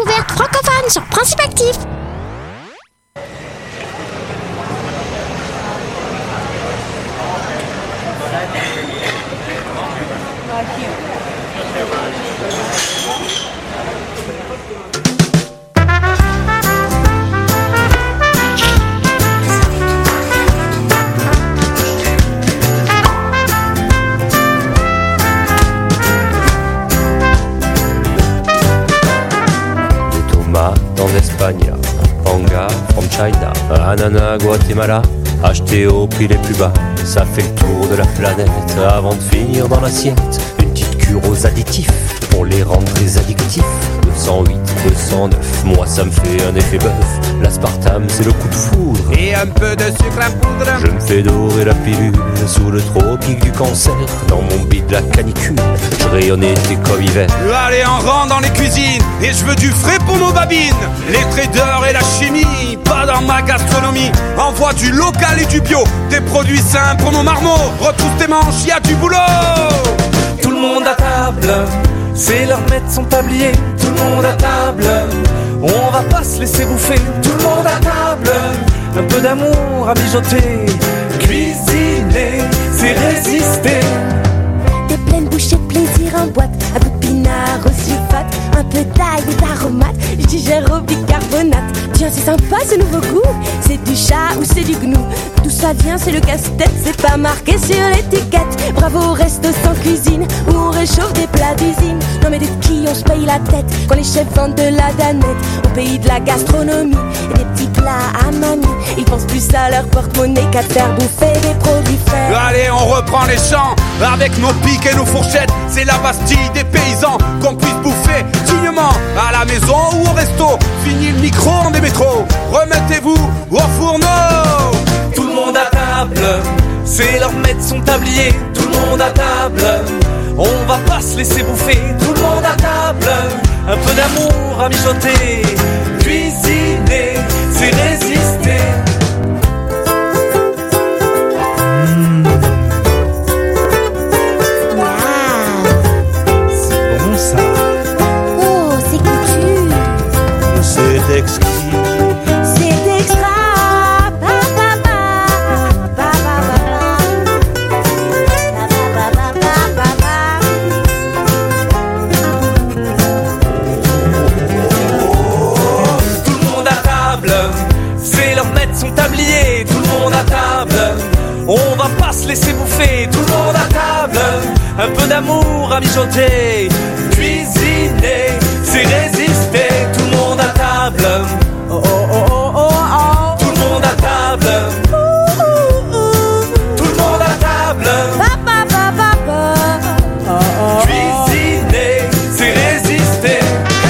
découverte francophone sur Principe Actif. Espagne, Panga from China, ananas Guatemala, acheté au prix les plus bas. Ça fait le tour de la planète avant de finir dans l'assiette. Une petite cure aux additifs pour les rendre très addictifs. 208, 209, moi ça me fait un effet bœuf. L'aspartame c'est le coup de foudre et un peu de sucre à poudre. Je me fais dorer la pilule sous le tropique du cancer. Dans mon bide la canicule, je rayonne été comme hiver. Allez, on rentre dans les cuisines et je veux du frais pour nos babines. Les traders et la chimie, pas dans ma gastronomie. Envoie du local et du bio, des produits sains pour nos marmots. Retrousse tes manches, y a du boulot. Tout le monde à table, c'est l'heure de mettre son tablier. Tout le monde à table, on va pas se laisser bouffer. Tout le monde à table, un peu d'amour à mijoter. Cuisiner, c'est résister. Des pleines bouchées de plaisir en boîte, un goût de pinard au sulfate, un peu d'ail et d'aromates, je digère au bicarbonate. Tiens, c'est sympa ce nouveau goût, c'est du chat ou c'est du gnou. D'où ça vient, c'est le casse-tête, c'est pas marqué sur l'étiquette. Bravo au resto sans cuisine, où on réchauffe des plats d'usine. Non mais de qui on se paye la tête, quand les chefs vendent de la danette. Au pays de la gastronomie, et des petits plats à mamie. Ils pensent plus à leur porte-monnaie qu'à faire bouffer des produits faits. Allez, on reprend les champs, avec nos pics et nos fourchettes. C'est la Bastille des paysans, qu'on puisse bouffer dignement à la maison ou au resto. Fini le micro-ondes des métros, remettez-vous au fourneau. Tout le monde à table, c'est l'heure de mettre son tablier. Tout le monde à table, on va pas se laisser bouffer. Tout le monde à table, un peu d'amour à mijoter. Cuisiner, c'est résister. C'est bon ça. Oh, c'est couture. C'est exquis. C'est extra. Son tablier, tout le monde à table, on va pas se laisser bouffer. Tout le monde à table, un peu d'amour à mijoter. Cuisiner, c'est résister. Tout le monde à table, oh oh oh oh oh oh. Tout le monde à table, tout le monde à table. Cuisiner, c'est résister.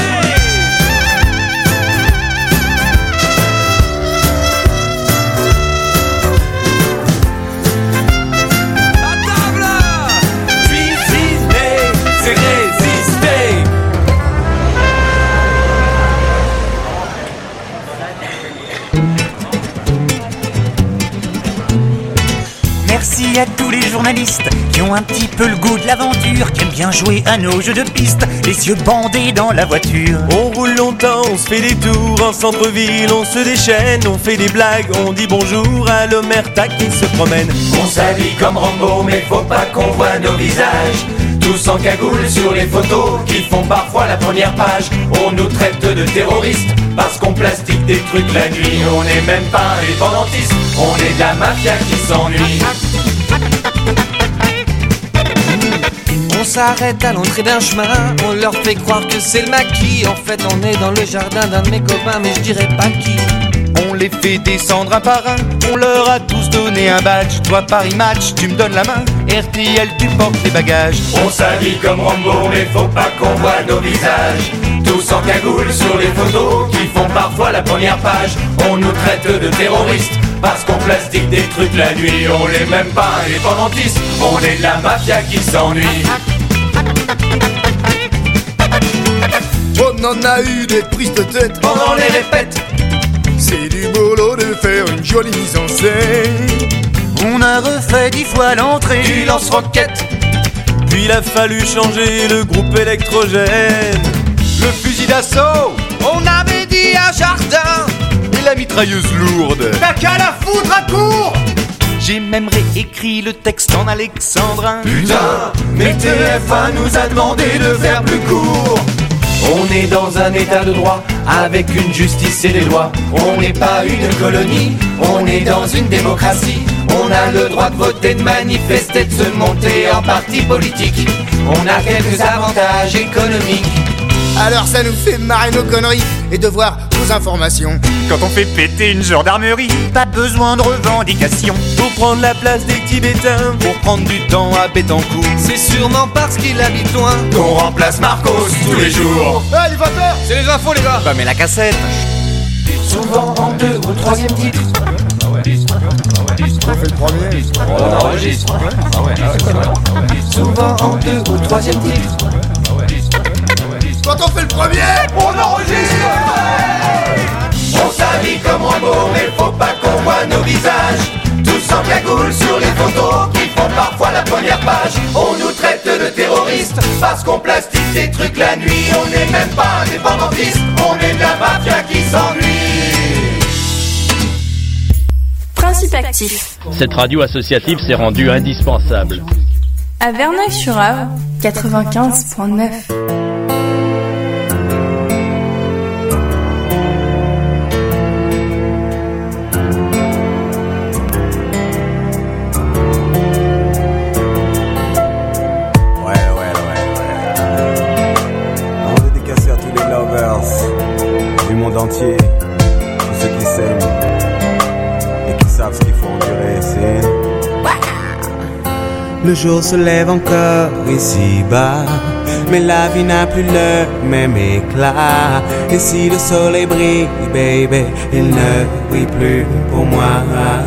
Merci à tous les journalistes qui ont un petit peu le goût de l'aventure, qui aiment bien jouer à nos jeux de piste, les yeux bandés dans la voiture. On roule longtemps, on se fait des tours en centre-ville, on se déchaîne, on fait des blagues, on dit bonjour à l'omerta qui se promène. On s'habille comme Rambo, mais faut pas qu'on voit nos visages. Tous en cagoule sur les photos qui font parfois la première page. On nous traite de terroristes parce qu'on plastique des trucs la nuit. On n'est même pas indépendantistes, on est de la mafia qui s'ennuie. On s'arrête à l'entrée d'un chemin, on leur fait croire que c'est le maquis. En fait on est dans le jardin d'un de mes copains, mais je dirais pas qui. On les fait descendre un par un, on leur a tous donné un badge. Toi Paris Match, tu me donnes la main, RTL tu portes les bagages. On s'habille comme Rambo, mais faut pas qu'on voit nos visages. Tous en cagoule sur les photos qui font parfois la première page. On nous traite de terroristes parce qu'on plastique des trucs la nuit. On n'est même pas indépendantistes, on est de la mafia qui s'ennuie. On en a eu des prises de tête pendant les répètes. C'est du boulot de faire une jolie mise en scène. On a refait 10 fois l'entrée du lance-roquette. Puis il a fallu changer le groupe électrogène. Le fusil d'assaut, on la mitrailleuse lourde. T'as qu'à la foutre à court. J'ai même réécrit le texte en alexandrin. Putain, mais TF1 nous a demandé de faire plus court. On est dans un état de droit, avec une justice et des lois. On n'est pas une colonie, on est dans une démocratie. On a le droit de voter, de manifester, de se monter en parti politique. On a quelques avantages économiques. Alors ça nous fait marrer nos conneries et de voir vos informations. Quand on fait péter une gendarmerie, pas besoin de revendications. Pour prendre la place des Tibétains, pour prendre du temps à Bétancourt. C'est sûrement parce qu'il habite loin Qu'on remplace Marcos tous les jours. Ah, les vapeurs. C'est les infos les gars. Bah mais la cassette. Souvent en 2 ou 3e titre. On fait le premier. On enregistre. Souvent en 2 ou 3e titre. Quand on fait le premier, On enregistre. On s'habille comme Rambo, mais faut pas qu'on voit nos visages. Tous en cagoule sur les photos qui font parfois la première page. On nous traite de terroristes parce qu'on plastique des trucs la nuit. On n'est même pas indépendantistes, on est de la mafia qui s'ennuie. Principe actif. Cette radio associative s'est rendue indispensable. À Verneuil-sur-Avre, 95.9. Entier, tous ceux qui s'aiment et qui savent ce qu'il faut endurer, c'est... Le jour se lève encore ici-bas, mais la vie n'a plus le même éclat. Et si le soleil brille, baby, il ne brille plus pour moi.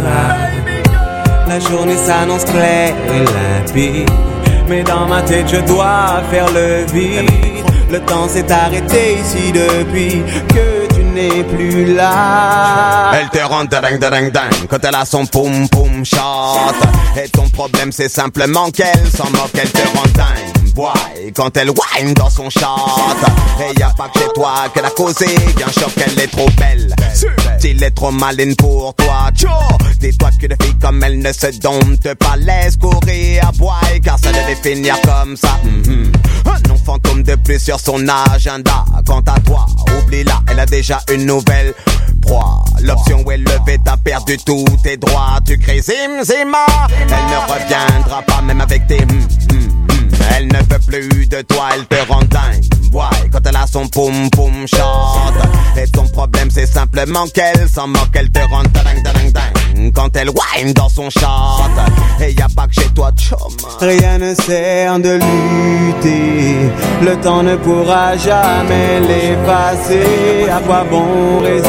La journée s'annonce claire et limpide, mais dans ma tête je dois faire le vide. Le temps s'est arrêté ici depuis que tu n'es plus là. Elle te rend ding quand elle a son poum poum shot. Et ton problème c'est simplement qu'elle s'en moque, elle te rend dingue. Boy, quand elle whine dans son shot. Et y a pas que chez toi qu'elle a causé un choc, elle est trop belle. Il est trop maline pour toi, tcho. Dis-toi qu'une fille comme elle ne se dompte pas, laisse courir à boy, car ça devait finir comme ça. Un nom fantôme de plus sur son agenda. Quant à toi, oublie-la, elle a déjà une nouvelle proie. L'option où elle levait, t'as perdu tous tes droits. Tu crées Zima, elle ne reviendra pas même avec tes Elle ne veut plus de toi, elle te rend dingue. Ouais, quand elle a son poum poum shot. Et ton problème c'est simplement qu'elle s'en moque, elle te rend ding. Quand elle whine dans son shot. Et y a pas que chez toi, chum. Rien ne sert de lutter, le temps ne pourra jamais l'effacer. À quoi bon résister?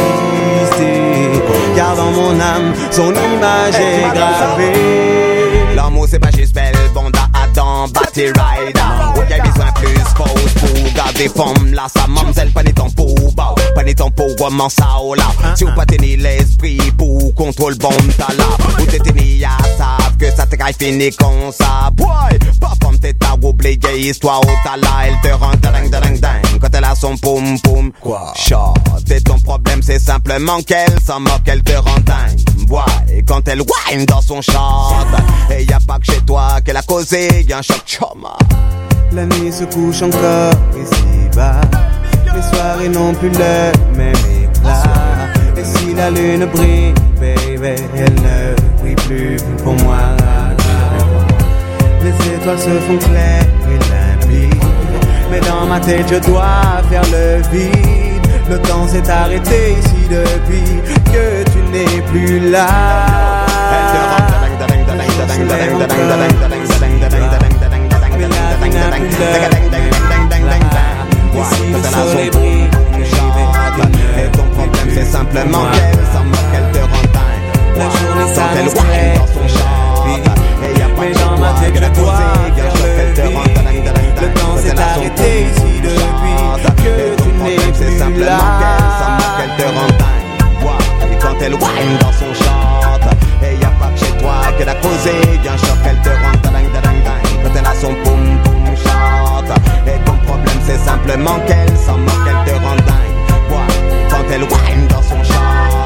Car dans mon âme, son image est gravée. L'amour c'est pas juste belle, bonda, Adam, Batty Rider. Où y'a besoin plus fausse pour garder forme là, sa mamzelle, pas ni temps pour bas, pas ni temps pour roman ça oh là. Si ou pas tenir l'esprit pour contrôle bon t'as là. Ou t'es tenu à savent que ça te caille fini comme ça. Boy, pas femme t'es à oublier histoire où t'as là. Elle te rend ding quand elle a son poum poum shot. Et ton problème c'est simplement qu'elle s'en moque, elle te rend dingue. Boy, quand elle whine dans son shot. Et y a pas que chez toi qu'elle a causé y'a un choc choma. La nuit se couche encore ici-bas, les soirées n'ont plus le même éclat. Et si la lune brille, baby, elle ne brille plus pour moi. Les étoiles se font claires et limpides, mais dans ma tête je dois faire le vide. Le temps s'est arrêté ici depuis que tu n'es plus là. Elle te rend et ton problème c'est simplement qu'elle s'en moque, elle te rend dingue. La journée s'annonce claire dans son shot. Et y'a pas que chez toi qu'elle a causé un choc, elle te rend dingue. Le temps s'est arrêté ici depuis que tu n'es c'est plus simplement là. qu'elle s'en moque, elle te rend dingue. Et quand elle whine dans son shot. Et y'a pas que chez toi qu'elle a causé un choc, elle te rend dingue. Quand elle a son poum poum shot. Et ton problème c'est simplement qu'elle s'en moque, elle te rend dingue. Quand elle whine dans son shot.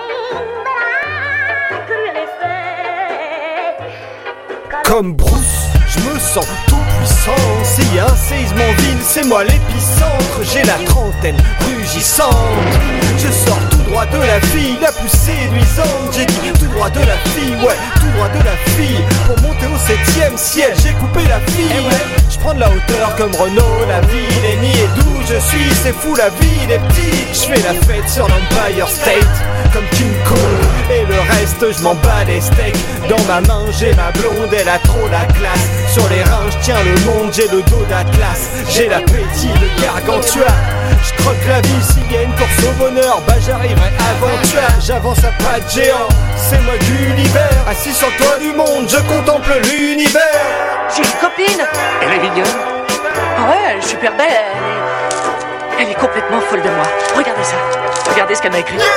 Comme Bruce, je me sens tout puissant. S'il y a un séisme en ville, c'est moi l'épicentre. J'ai la trentaine rugissante. Je sors tout droit de la fille la plus séduisante. J'ai dit tout droit de la fille, ouais, tout droit de la fille. Pour monter au 7e ciel, j'ai coupé la fille. Et ouais, je prends de la hauteur comme Renault. La ville est niée et d'où je suis, c'est fou, la ville est petite. Je fais la fête sur l'Empire State comme King Kong. Et le reste, je m'en bats les steaks. Dans ma main, j'ai ma blonde, elle a trop la classe. Sur les reins, je tiens le monde, j'ai le dos d'Atlas. J'ai l'appétit de Gargantua. Je croque la vie, s'il y a une course au bonheur, bah j'arriverai avant toi. J'avance à pas de géant, c'est moi Gulliver. Assis sur le toit du monde, je contemple l'univers. J'ai une copine. Elle est mignonne. Ah ouais, elle est super belle, elle est complètement folle de moi. Regardez ça, regardez ce qu'elle m'a écrit.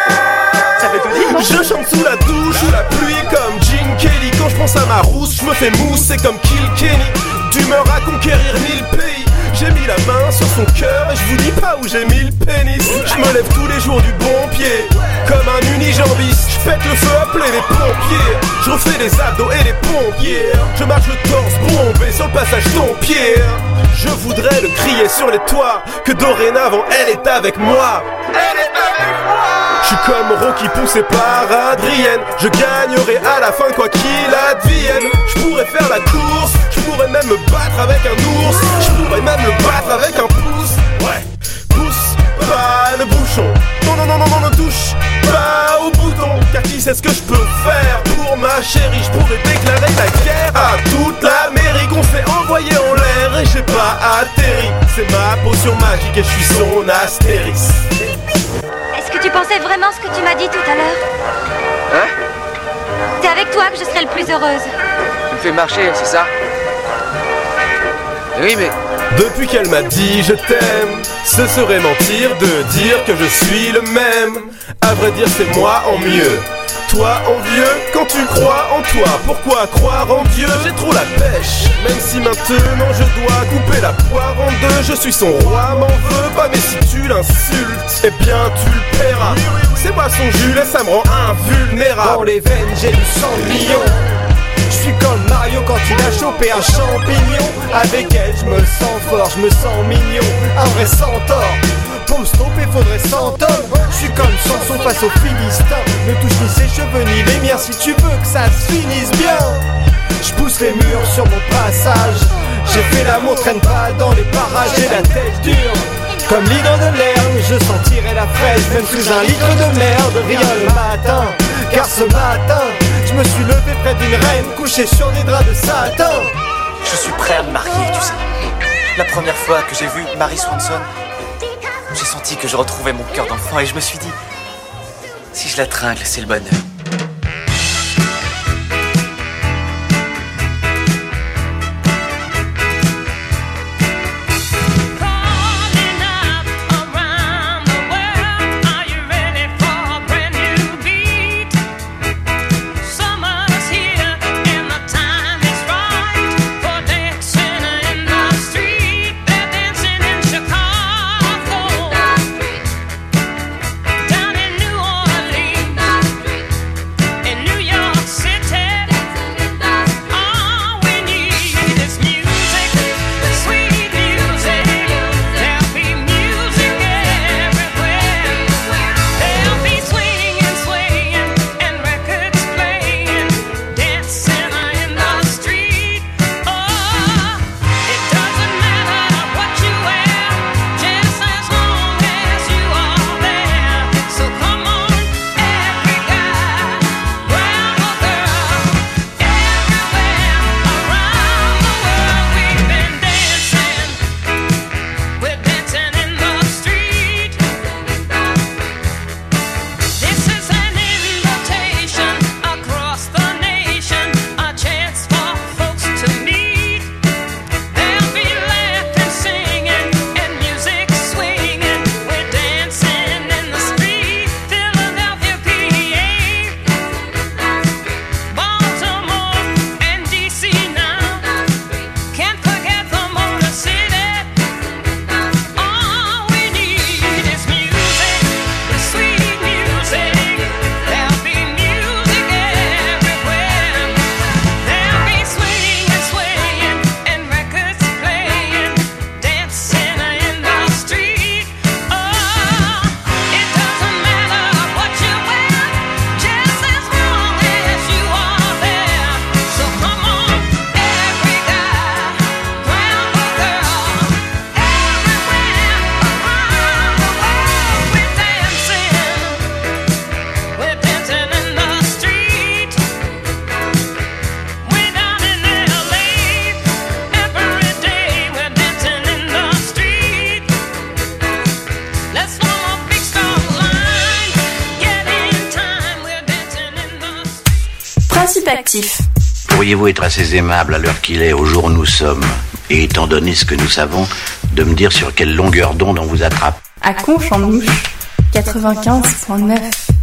Ça veut tout dire, non? Je chante sous la douche, sous la pluie comme Gene Kelly. Quand je pense à ma rousse, je me fais mousser comme Kill Kenny. D'humeur à conquérir 1000 pays. J'ai mis la main sur son cœur et je vous dis pas où j'ai mis le pénis. Je me lève tous les jours du bon pied, comme un unijambiste. Je pète le feu, appelez les pompiers. Je refais les abdos et les pompiers. Je marche le torse bombé sur le passage ton pied. Je voudrais le crier sur les toits, que dorénavant elle est avec moi. Elle est avec moi. Je suis comme Rocky poussé par Adrienne. Je gagnerai à la fin quoi qu'il advienne. Je pourrais faire la course, je pourrais même me battre avec un ours. Je pourrais même me battre avec un pouce. Ouais, pousse pas le bouchon. Non, non, non, non, non, ne touche pas au bouton. Car qui sait ce que je peux faire pour ma chérie? Je pourrais déclarer la guerre à toute l'Amérique. On s'est envoyé en l'air et j'ai pas atterri. C'est ma potion magique et je suis son Astérix. Est-ce que tu pensais vraiment ce que tu m'as dit tout à l'heure? Hein? C'est avec toi que je serai le plus heureuse. Tu me fais marcher, c'est ça? Oui, mais... Depuis qu'elle m'a dit je t'aime, ce serait mentir de dire que je suis le même. À vrai dire c'est moi en mieux. Toi envieux, quand tu crois en toi, pourquoi croire en Dieu? J'ai trop la pêche, même si maintenant je dois couper la poire en deux. Je suis son roi, m'en veux pas, mais si tu l'insultes, eh bien tu le paieras. C'est moi son Jules et ça me rend invulnérable. Dans les veines j'ai du sang de lion. Je suis comme Mario quand il a chopé un champignon. Avec elle je me sens fort, je me sens mignon. Un vrai centaure. Pour me stopper faudrait 100 hommes. Je suis comme Samson face aux Philistins. Ne touche ni ses cheveux ni les miens si tu veux que ça se finisse bien. Je pousse les murs sur mon passage. J'ai fait l'amour, traîne pas dans les parages. J'ai la tête dure comme l'hydre de l'herbe. Je sentirai la fraise même sous un litre de merde. Rien le matin, car ce matin je me suis levé près d'une reine couchée sur des draps de satin. Je suis prêt à me marier, tu sais. La première fois que j'ai vu Mary Swanson, j'ai senti que je retrouvais mon cœur d'enfant et je me suis dit, si je la tringle, c'est le bonheur. Principe actif. Pourriez-vous être assez aimable à l'heure qu'il est, au jour où nous sommes, et étant donné ce que nous savons, de me dire sur quelle longueur d'onde on vous attrape? À Conches en Ouche, 95.9.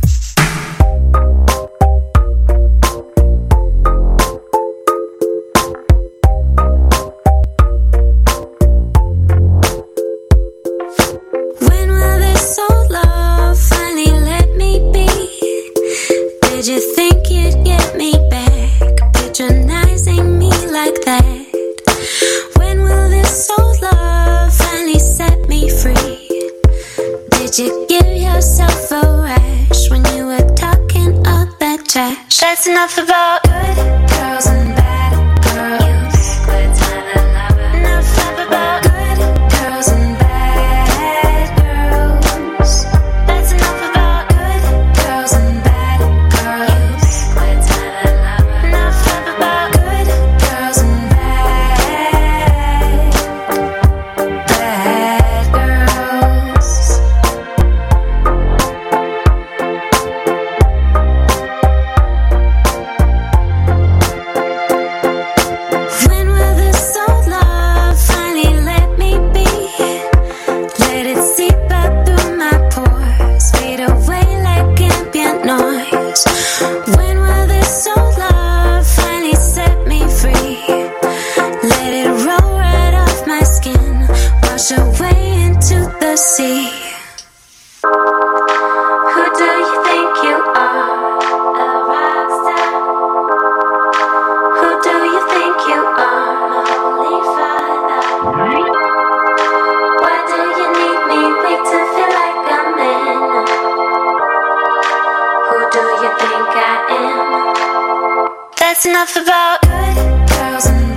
That's enough about good girls and bad girls. Enough about good girls and bad girls. That's enough about good girls and bad girls. Enough about good girls and bad girls. See. Who do you think you are? A rock star? Who do you think you are? My holy father. Why do you need me weak to feel like a man? Who do you think I am? That's enough about good girls and